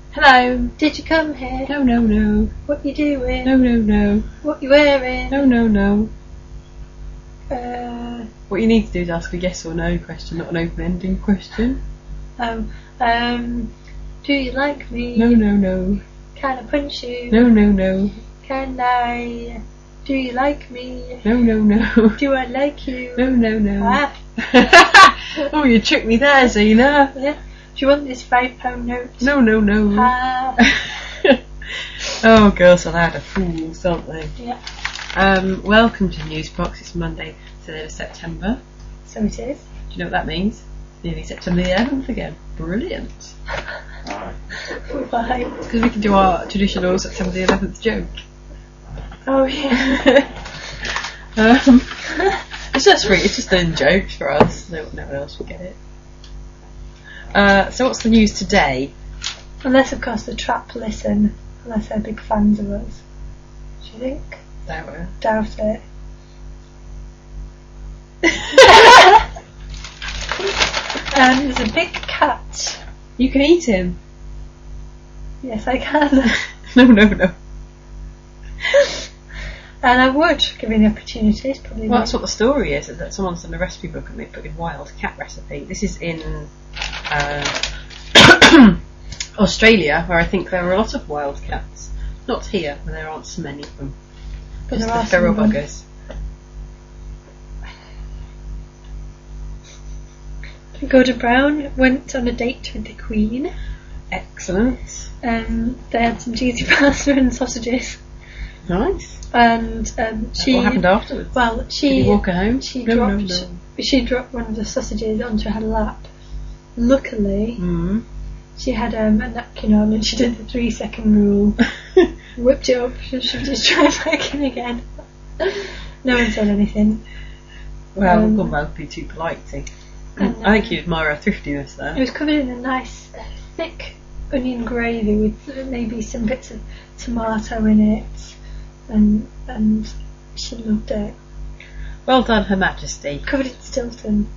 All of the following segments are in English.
Hello. Did you come here? No, no, no. What you doing? No, no, no. What you wearing? No, no, no. Uh, What you need to do is ask a yes or no question, not an open-ending question. Do you like me? No, no, no. Can I punch you? No, no, no. Can I? Do you like me? No, no, no. Do I like you? No, no, no. Ah. Oh, you tricked me there, Zena. Yeah. Do you want this £5 note? No, no, no. Ah. Oh, girls are loud of fools, aren't they? Yeah. Welcome to Newsbox. It's Monday, 3rd of September. So it is. Do you know what that means? It's nearly September the 11th again. Brilliant. Why? Because we can do our traditional September the 11th joke. Oh yeah. It's just free. It's just done jokes for us. No one else will get it. So what's the news today? Unless of course the trap listen. Unless they're big fans of us. Do you think? Doubt it. There's a big cat. You can eat him. Yes, I can. No, no, no. And I would, given the opportunity. It's probably Well, that's what the story is that someone's done a recipe book and they put in wild cat recipe. This is in Australia, where I think there are a lot of wild cats. Not here, where there aren't so many of them. But Just there the are feral some of them. buggers. Gordon Brown went on a date with the Queen. Excellent. They had some cheesy pasta and sausages. Nice. And she. What happened afterwards? Well, Did you walk her home? She No, dropped. no, no. She dropped one of the sausages onto her lap. Luckily, she had a napkin on, and she did the 3-second rule. Whipped it up, and she just tried back in again. No one said anything. Well, we wouldn't well be too polite, see. I think you admire her thriftiness there. It was covered in a nice, thick onion gravy with maybe some bits of tomato in it, and she loved it. Well done, Her Majesty. Covered in Stilton.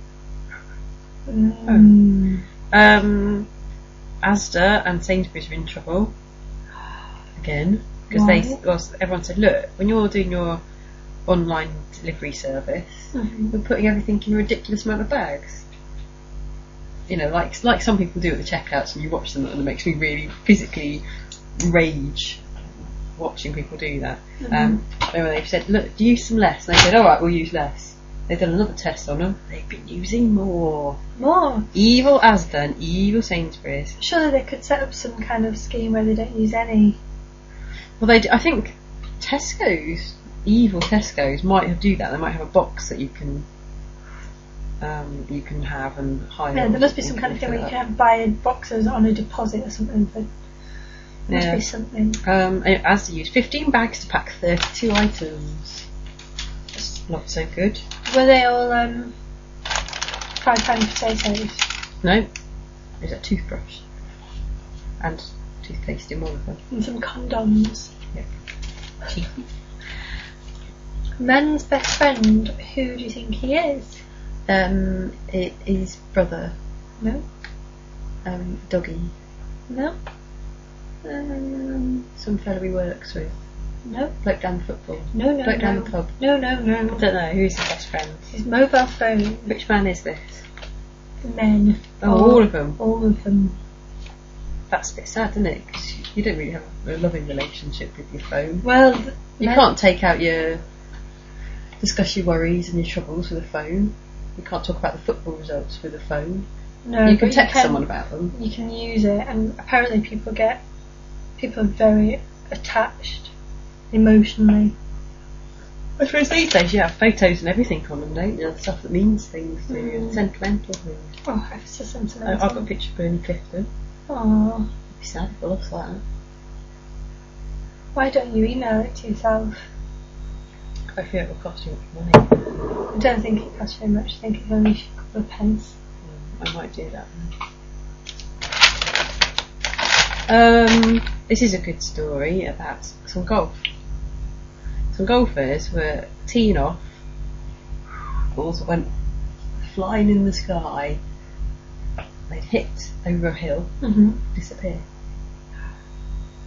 Asda and Sainsbury's are in trouble again because everyone said, look, when you're doing your online delivery service, you're putting everything in a ridiculous amount of bags. You know, like some people do at the checkouts, and you watch them, and it makes me really physically rage watching people do that. When they've said, look, use some less, and they said, alright, we'll use less. They've done another test on them. They've been using more. More? Evil Asda and evil Sainsbury's. Surely they could set up some kind of scheme where they don't use any. Well, I think Tesco's, evil Tesco's, might do that. They might have a box that you can have and hire. Yeah, there must be some kind of thing where you can buy boxes on a deposit or something. But there must be something. Asda used 15 bags to pack 32 items. Not so good. Were they all fried pan potatoes? No. There's a toothbrush. And toothpaste in one of them. And some condoms. Yep. Cheeky. Man's best friend, who do you think he is? It is brother. No. Doggy. No. Some fellow he works with. No. Bloke down the football. No. Bloke down the pub. No. I don't know. Who's his best friend? His mobile phone. Which man is this? Men. Oh, all of them. All of them. That's a bit sad, isn't it? 'Cause you don't really have a loving relationship with your phone. Well, You can't discuss your worries and your troubles with a phone. You can't talk about the football results with a phone. No, You can but text someone about them. You can use it, and apparently people are very attached emotionally. I suppose these days you have photos and everything on them, don't you? Stuff that means things to you, sentimental things. Oh, it's so sentimental. I've got a picture of Bernie Clifton. Oh, I'd be sad if I lost that. why don't you email it to yourself? I fear it will cost you much money. I don't think it costs very much. I think it's only a couple of pence. I might do that. This is a good story about some golf. Some golfers were teeing off. Balls went flying in the sky. They'd hit over a hill, disappear.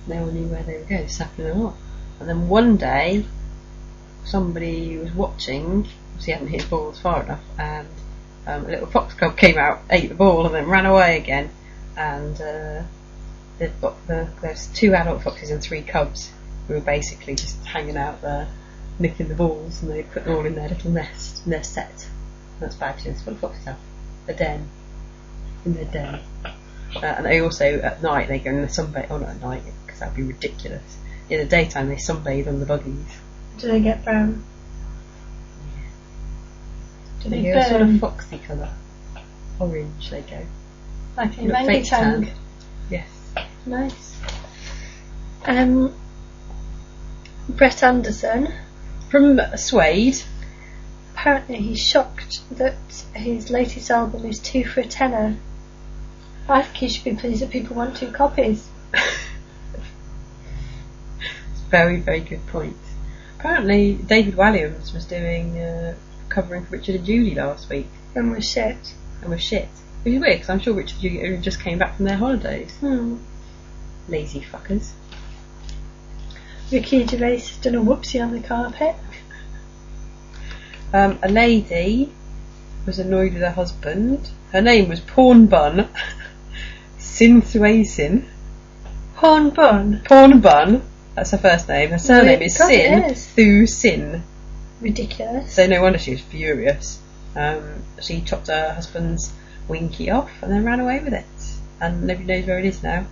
No one knew where they were going, snapping them off. And then one day, somebody was watching, because he hadn't hit his balls far enough, and a little fox cub came out, ate the ball, and then ran away again. And there's 2 adult foxes and 3 cubs who were basically just hanging out there, nicking the balls, and they put them all in their little nest, in their set. That's bad, it's what do foxes have? A den. In their den. And they also, at night, they go in the sunbathe. Oh, not at night, because that would be ridiculous. In the daytime, they sunbathe on the buggies. Do they get brown? Yeah. Do they go a sort of foxy colour? Orange, they go. Like a orangutan. Yes. Nice. Brett Anderson. From Suede. Apparently he's shocked that his latest album is 2 for a tenner. I think he should be pleased that people want 2 copies. Very, very good point. Apparently David Walliams was doing covering for Richard and Julie last week. And was shit. Which is weird, because I'm sure Richard and Julie just came back from their holidays. Lazy fuckers. Ricky Gervais has done a whoopsie on the carpet. A lady was annoyed with her husband. Her name was Porn Bun. Sin Thuasin. Porn Bun? Porn Bun. That's her first name. Her surname is Sin Thu Sin. Ridiculous. So no wonder she was furious. She chopped her husband's winky off and then ran away with it. And nobody knows where it is now.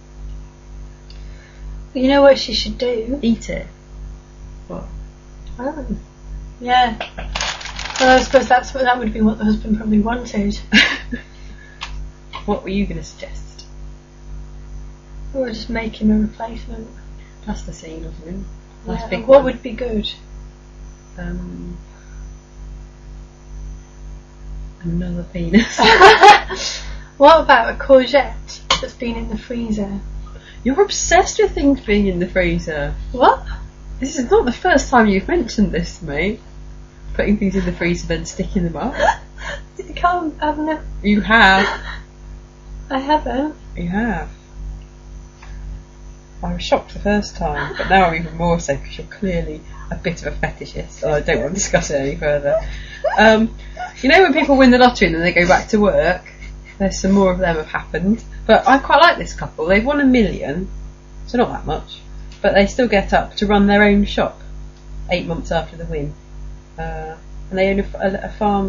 You know what she should do? Eat it. What? Oh. Yeah. Well, I suppose that would be what the husband probably wanted. What were you going to suggest? Or just make him a replacement. That's the scene, wasn't it? Nice big what would be good? Another penis. What about a courgette that's been in the freezer? You're obsessed with things being in the freezer. What? This is not the first time you've mentioned this to me. Putting things in the freezer then sticking them up. You can't have no. You have. I haven't. You have. I was shocked the first time, but now I'm even more so because you're clearly a bit of a fetishist, so I don't want to discuss it any further. You know when people win the lottery and then they go back to work? There's some more of them have happened. But I quite like this couple. They've won $1 million, so not that much. But they still get up to run their own shop 8 months after the win. And they own a farm.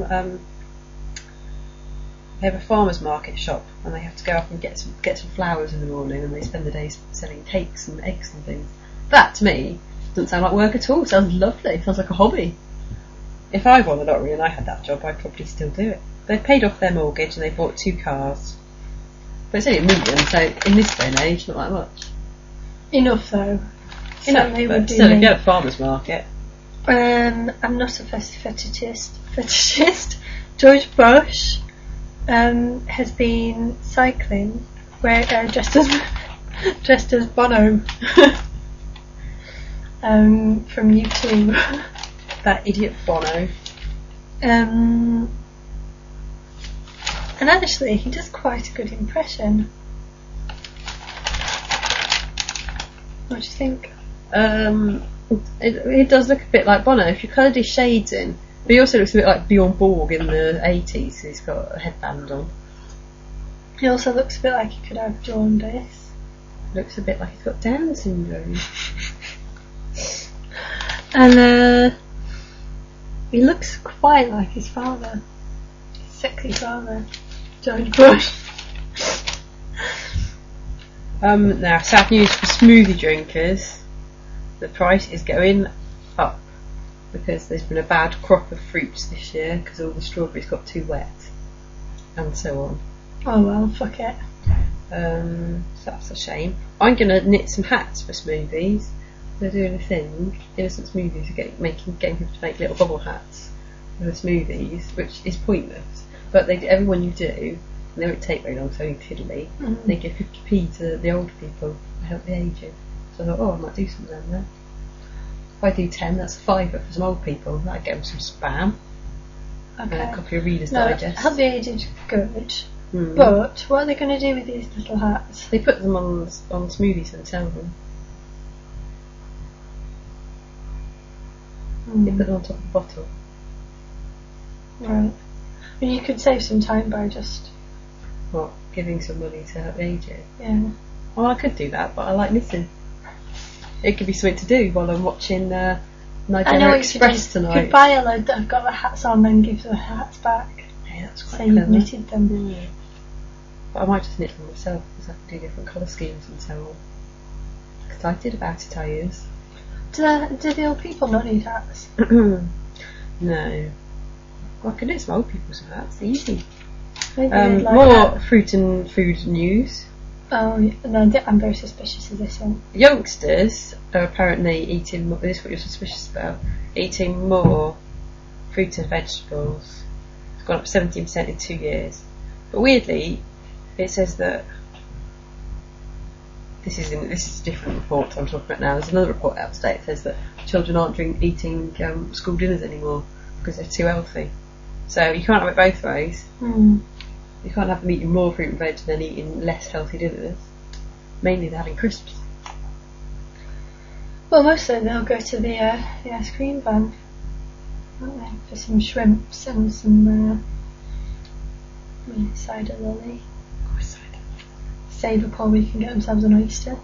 They have a farmer's market shop, and they have to go up and get some flowers in the morning, and they spend the day selling cakes and eggs and things. That to me doesn't sound like work at all. It sounds lovely. It sounds like a hobby. If I won the lottery and I had that job, I'd probably still do it. They've paid off their mortgage and they bought 2 cars. But it's only $1 million, so in this day and age, not that much. Enough though. Enough, but still, if you had a farmer's market. I'm not a fetishist. George Bush has been cycling dressed as Bono from U2. That idiot Bono. And actually he does quite a good impression. What do you think? It does look a bit like Bono if you coloured his shades in. But he also looks a bit like Bjorn Borg in the 80s. He's got a headband on. He also looks a bit like he could have jaundice. Looks a bit like he's got Down syndrome. And he looks quite like his father. His sexy father, George Bush. Now, sad news for smoothie drinkers. The price is going up because there's been a bad crop of fruits this year because all the strawberries got too wet and so on. Oh well, fuck it. So that's a shame. I'm going to knit some hats for smoothies. They're doing a thing. Innocent Smoothies are getting people to make little bubble hats for the smoothies, which is pointless. But every one you do, they won't take very long, so in Tiddly, they give 50p to the old people to help the aged. So I thought, I might do some of them there. If I do 10, that's $5 for some old people. That'd get them some spam. Okay. And a copy of Reader's Digest. Help the aged, good. But what are they going to do with these little hats? They put them on smoothies and sell them. They put them on top of the bottle. Right. And you could save some time by just... What? Giving some money to help age it? Yeah. Well, I could do that, but I like knitting. It could be something to do while I'm watching Nigeria Express tonight. You could buy a load that have got the hats on and give the hats back. Yeah, that's quite So clever. you've knitted them. Yeah. But I might just knit them myself because I can do different colour schemes and so on. Excited about it, I is. Do the old people not need hats? No. Well, I can knit some old people's hats, easy. Maybe More fruit and food news. Oh, no, I'm very suspicious of this one. Youngsters are apparently eating more, this is what you're suspicious about, eating more fruit and vegetables. It's gone up 17% in 2 years. But weirdly, it says that this is a different report I'm talking about now. There's another report out today that says that children aren't eating school dinners anymore because they're too healthy. So you can't have it both ways. You can't have them eating more fruit and veg than eating less healthy dinners. Mainly they're having crisps. Well, mostly they'll go to the ice cream van, won't they, for some shrimps and some cider lily. Save up all we can get themselves an oyster.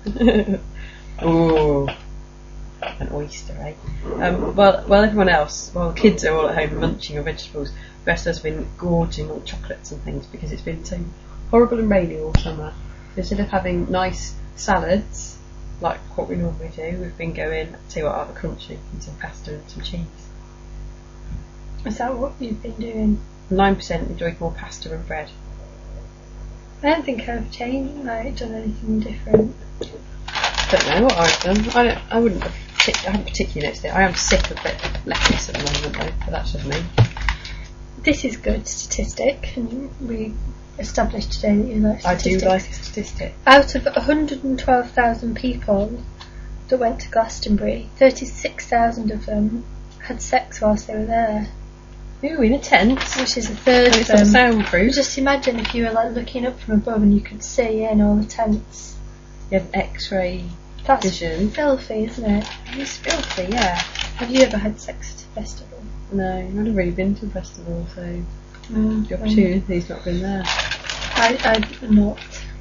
Oh, an oyster, eh? Well, everyone else, while the kids are all at home munching on vegetables, the rest of us have been gorging on chocolates and things because it's been so horrible and rainy all summer. So instead of having nice salads, like what we normally do, we've been going to what are crunchy and some pasta and some cheese. Is that what you've been doing? 9% enjoyed more pasta and bread. I don't think I've changed, done anything different. Don't know what I've done. I haven't particularly noticed it. I am sick of lettuce at the moment though, but that's just me. This is good statistic, and we established today that you like statistics. I do like a statistic. Out of 112,000 people that went to Glastonbury, 36,000 of them had sex whilst they were there. Ooh, in a tent. Which is a third of It's them. not soundproof. Just imagine if you were looking up from above and you could see in all the tents. You have X-ray That's vision. filthy, isn't it? It's filthy, yeah. Have you ever had sex at a festival? No, I've never really been to a festival, so the opportunity's not been there. I've not.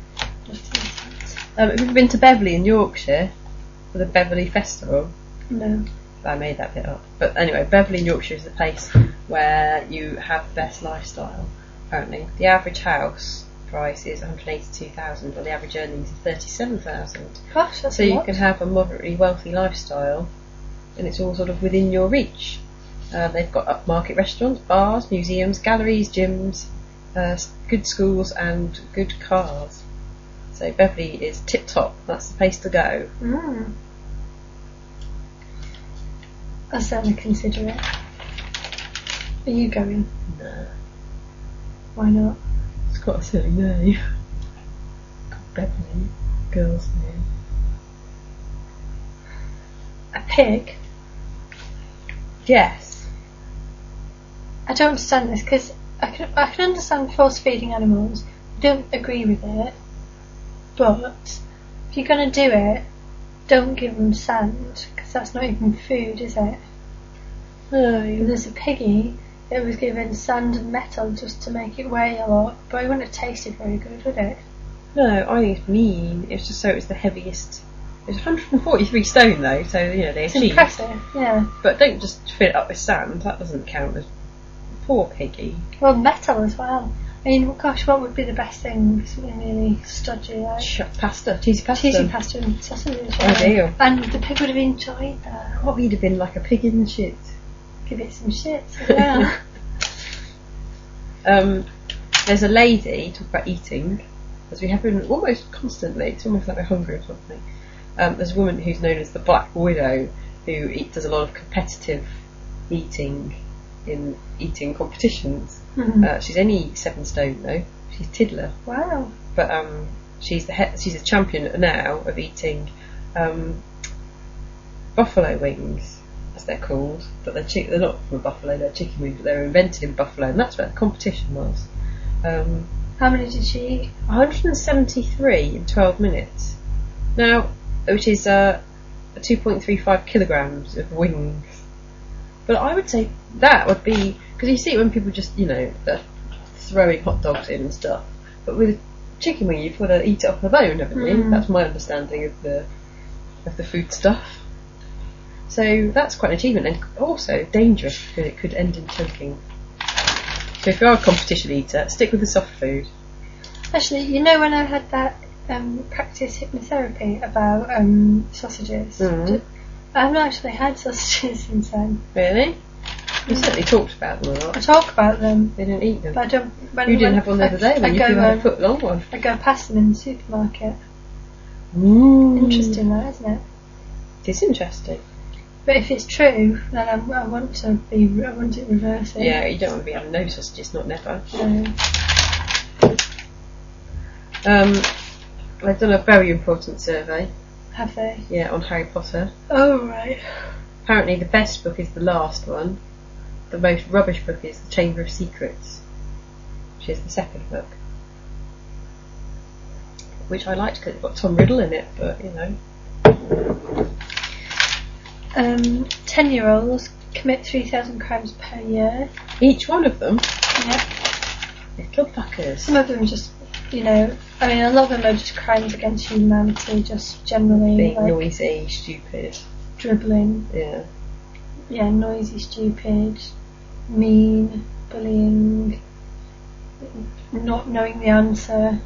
Have you been to Beverley in Yorkshire for the Beverley Festival? No. I made that bit up. But anyway, Beverley in Yorkshire is the place where you have the best lifestyle, apparently. The average house price is 182,000, but the average earnings is 37,000. Gosh, that's so a you lot. can have a moderately wealthy lifestyle, and it's all sort of within your reach. They've got upmarket restaurants, bars, museums, galleries, gyms, good schools, and good cars. So Beverley is tip top. That's the place to go. I'll certainly consider it. Are you going? No. Why not? It's quite a silly name. Beverley, girls' name. A pig? Yes. I don't understand this because I can understand force feeding animals. I don't agree with it, but if you're going to do it, don't give them sand because that's not even food, is it? No. There's a piggy that was given sand and metal just to make it weigh a lot, but it wouldn't have tasted very good, would it? No, I think it's mean. It's just so it's the heaviest. It's 143 stone though, so they It's achieved. impressive, yeah. But don't just fill it up with sand. That doesn't count as poor piggy. Well, metal as well. I mean, gosh, what would be the best thing? Something really stodgy like Pasta, cheesy pasta. cheesy pasta and sausages. Ideal. And the pig would have enjoyed that. What would have been like a pig in the shit? Give it some shit as well. There's a lady, talk about eating, as we have been almost constantly. It's almost like we're hungry or something. There's a woman who's known as the Black Widow who does a lot of competitive eating in eating competitions. She's only 7 stone though. She's Tiddler. Wow. But she's a champion now of eating buffalo wings, as they're called. But they're not from a buffalo. They're chicken wings, but they were invented in Buffalo, and that's where the competition was. How many did she eat? 173 in 12 minutes. Now, which is 2.35 kilograms of wings. But I would say that would be, because you see it when people just, they're throwing hot dogs in and stuff. But with chicken wing, you've got to eat it off the bone, haven't you? That's my understanding of the food stuff. So that's quite an achievement, and also dangerous because it could end in choking. So if you are a competition eater, stick with the soft food. Actually, when I had that practice hypnotherapy about sausages, I haven't actually had sausages since then. Really? You certainly talked about them a lot. I talk about them. They didn't eat them. But I don't. You didn't have one the other day when you had a foot long one. I go past them in the supermarket. Interesting, that, isn't it? It is interesting. But if it's true, then I want it reversing. Yeah, you don't want to be having no sausages, not never. They've done a very important survey. Have they? Yeah, on Harry Potter. Oh, right. Apparently the best book is the last one. The most rubbish book is The Chamber of Secrets, which is the second book. Which I liked because it's got Tom Riddle in it, but 10-year-olds commit 3,000 crimes per year. Each one of them? Yeah. Little fuckers. Some of them just, a lot of them are just crimes against humanity, just generally. Being noisy, stupid. Dribbling. Yeah. Yeah, noisy, stupid, mean, bullying, not knowing the answer,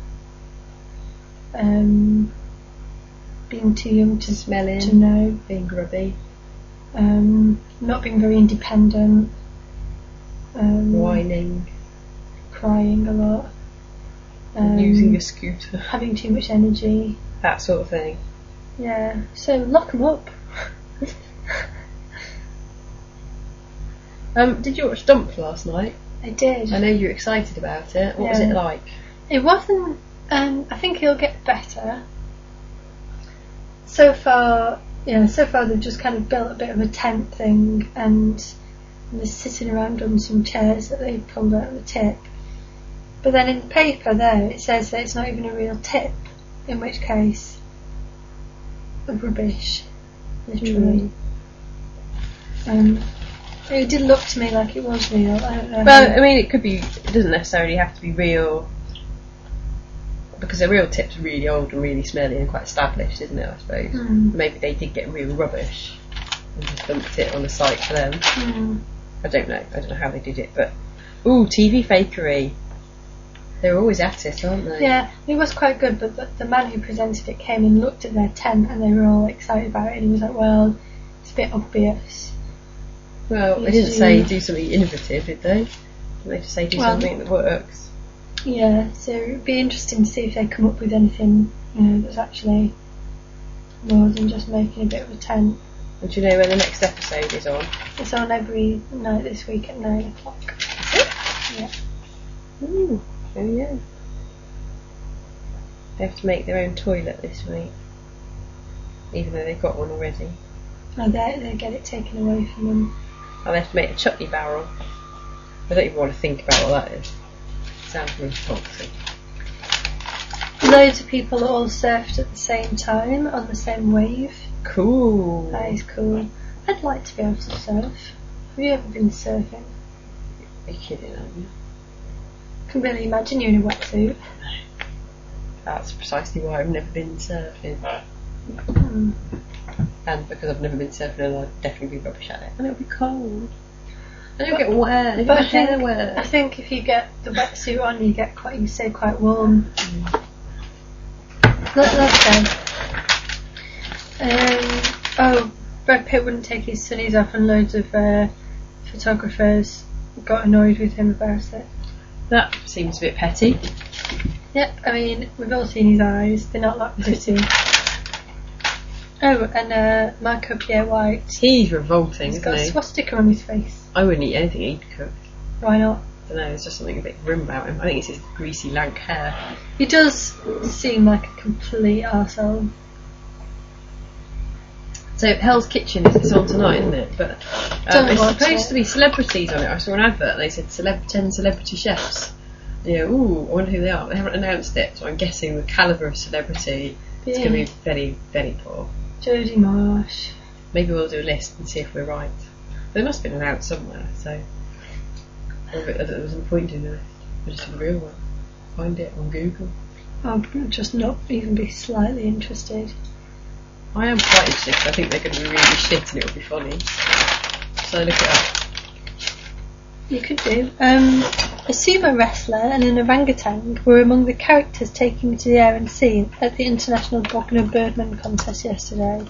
being too young to smelling, to know, being grubby, not being very independent, whining, crying a lot, using a scooter, having too much energy, that sort of thing. Yeah, so lock them up. Did you watch Dump last night? I did. I know you were excited about it. What was it like? It wasn't. I think it'll get better. So far they've just kind of built a bit of a tent thing, and they're sitting around on some chairs that they pulled out of the tip. But then in the paper there, it says that it's not even a real tip, in which case, rubbish, literally. It did look to me like it was real. I don't know. Well, it could be. It doesn't necessarily have to be real, because a real tip's really old and really smelly and quite established, isn't it? I suppose. Maybe they did get real rubbish and just dumped it on the site for them. I don't know. I don't know how they did it, but TV fakery. They're always at it, aren't they? Yeah, it was quite good, but the man who presented it came and looked at their tent, and they were all excited about it, and he was like, "Well, it's a bit obvious." Well, they didn't say do something innovative, did they? They just say do something that works. Yeah, so it'd be interesting to see if they come up with anything, that's actually more than just making a bit of a tent. And do you know when the next episode is on? It's on every night this week at 9 o'clock. Is it? Yeah. Ooh, oh yeah. They have to make their own toilet this week, even though they've got one already. Oh, they get it taken away from them. Oh, they have to make a chutney barrel. I don't even want to think about what that is. It sounds really toxic. Loads of people all surfed at the same time on the same wave. Cool. That is cool. I'd like to be able to surf. Have you ever been surfing? Are you kidding, aren't you? I can really imagine you in a wetsuit. That's precisely why I've never been surfing. And because I've never been surfing, I'll definitely be rubbish at it. And it'll be cold. And it'll get wet. But I think if you get the wetsuit on, you stay quite warm. Let's go. Brad Pitt wouldn't take his sunnies off, and loads of photographers got annoyed with him about it. That seems a bit petty. Yep, we've all seen his eyes. They're not that pretty. Oh, and Michael Pierre White. He's revolting, He's got a swastika on his face. I wouldn't eat anything he'd cook. Why not? I don't know, there's just something a bit grim about him. I think it's his greasy, lank hair. He does seem like a complete arsehole. So Hell's Kitchen is on tonight, isn't it? But there's supposed to be celebrities on it. I saw an advert and they said 10 celebrity chefs. Yeah, ooh, I wonder who they are. They haven't announced it, so I'm guessing the calibre of celebrity is going to be very, very poor. Jodie Marsh. Maybe we'll do a list and see if we're right. They must have been announced somewhere, so there was a point in the list. We'll just have a real one. Find it on Google. I'll just not even be slightly interested. I am quite interested because I think they're going to be really shit and it'll be funny. So look it up. You could do. A sumo wrestler and an orangutan were among the characters taken to the air and sea at the International Bognor Birdman contest yesterday.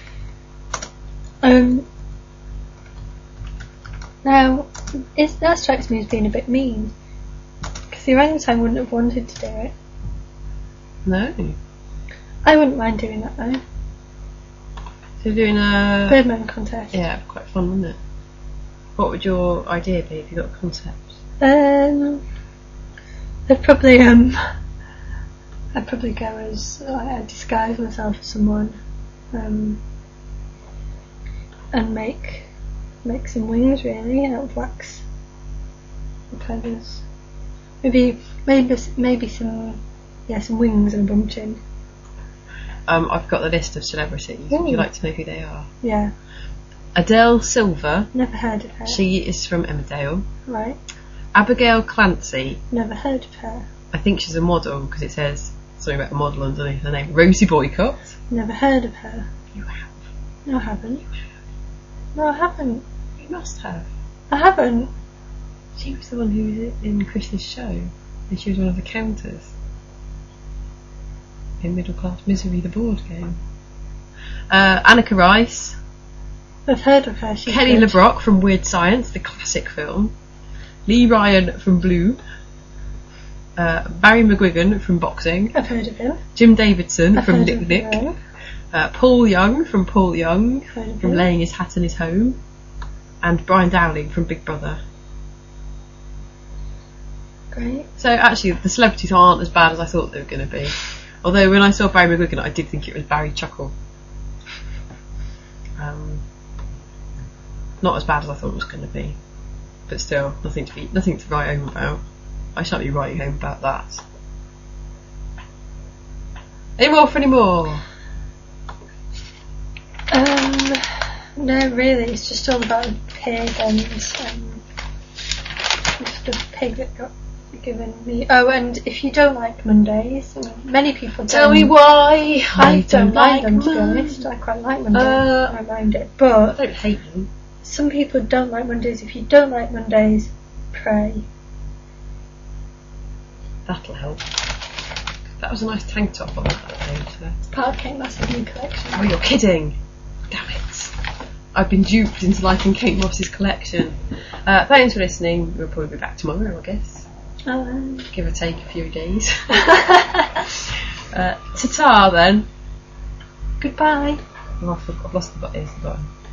Now, that strikes me as being a bit mean, because the orangutan wouldn't have wanted to do it. No. I wouldn't mind doing that though. So doing a Birdman contest. Yeah, quite fun, wouldn't it? What would your idea be if you got a concept? I'd probably go as I'd disguise myself as someone, and make some wings really out of wax and feathers. Maybe some wings and a bum chin. I've got the list of celebrities. Ooh. Would you like to know who they are? Yeah. Adele Silver. Never heard of her. She is from Emmerdale. Right. Abigail Clancy. Never heard of her. I think she's a model because it says something about a model underneath her name. Rosie Boycott. Never heard of her. You have. No, I haven't. No, I haven't. You must have. I haven't. She was the one who was in Chris's show, and she was one of the counters in Middle Class Misery, the board game. Annika Rice. I've heard of her. She's Kelly good. LeBrock from Weird Science, the classic film. Lee Ryan from Blue. Barry McGuigan from Boxing. I've heard of him. Jim Davidson I've from heard Nick of Nick. him. Paul Young from Paul Young, Heard of from him. Laying His Hat in His Home. And Brian Dowling from Big Brother. Great. So actually the celebrities aren't as bad as I thought they were going to be. Although when I saw Barry McGuigan I did think it was Barry Chuckle. Not as bad as I thought it was going to be. But still, nothing to write home about. I shan't be writing home about that. Any more? No, really, it's just all about a pig and the pig that got given me. Oh, and if you don't like Mondays, many people don't. Tell me why. I don't like them, to be honest. I quite like Mondays. I mind it, but I don't hate them. some people don't like Mondays. If you don't like Mondays, pray. That'll help. That was a nice tank top on that page there. It's part of Kate Moss's new collection. Oh, you're kidding. Damn it. I've been duped into liking Kate Moss's collection. Thanks for listening. We'll probably be back tomorrow, I guess. Give or take a few days. Ta-ta then. Goodbye. I've lost the button.